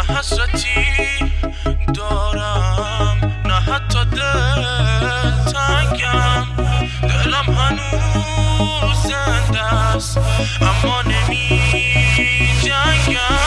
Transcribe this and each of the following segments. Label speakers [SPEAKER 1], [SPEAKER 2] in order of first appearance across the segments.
[SPEAKER 1] حسرتی دارم، نه حتی دل تنگم. دلم هنوز زنده است اما نمی جنگم.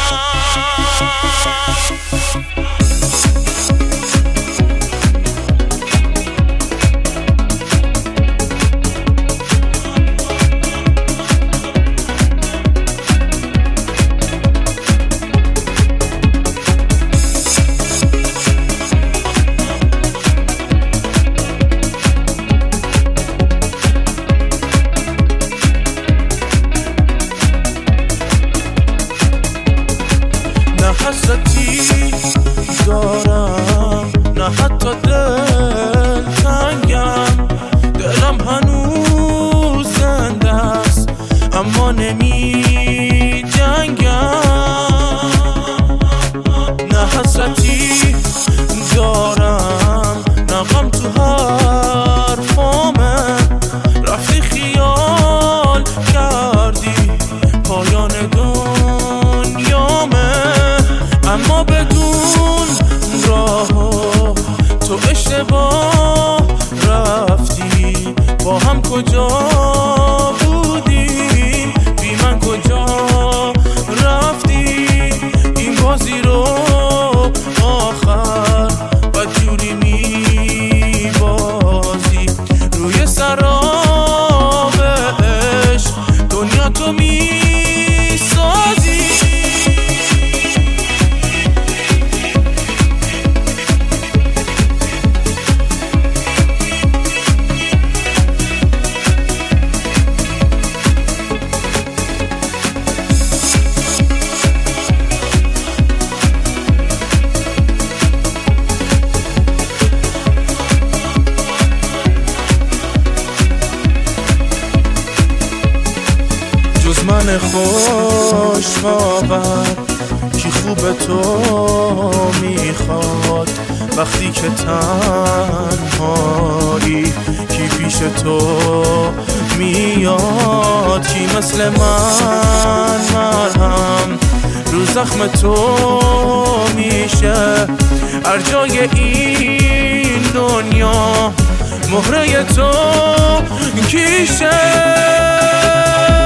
[SPEAKER 1] حسرتی دارم، نه حتی دل تنگم. دلم هنوز زنده است اما نمی جنگم. نه حسرتی دارم، نه غم تو حرفامه. رفتی خیال کردی پایان اما بدون راه تو اشتباه رفتی. با هم کجا بودیم، بی من کجا رفتی. این بازی رو آخر بدجوری می بازی. روی سراب عشق دنیا تو می سازی. من خوشخبر کی خوب تو میخواد، وقتی که تنهایی کی پیش تو میاد. کی مثل من مرهم رو زخم تو میشه. هر جای این دنیا مهره تو کیشه.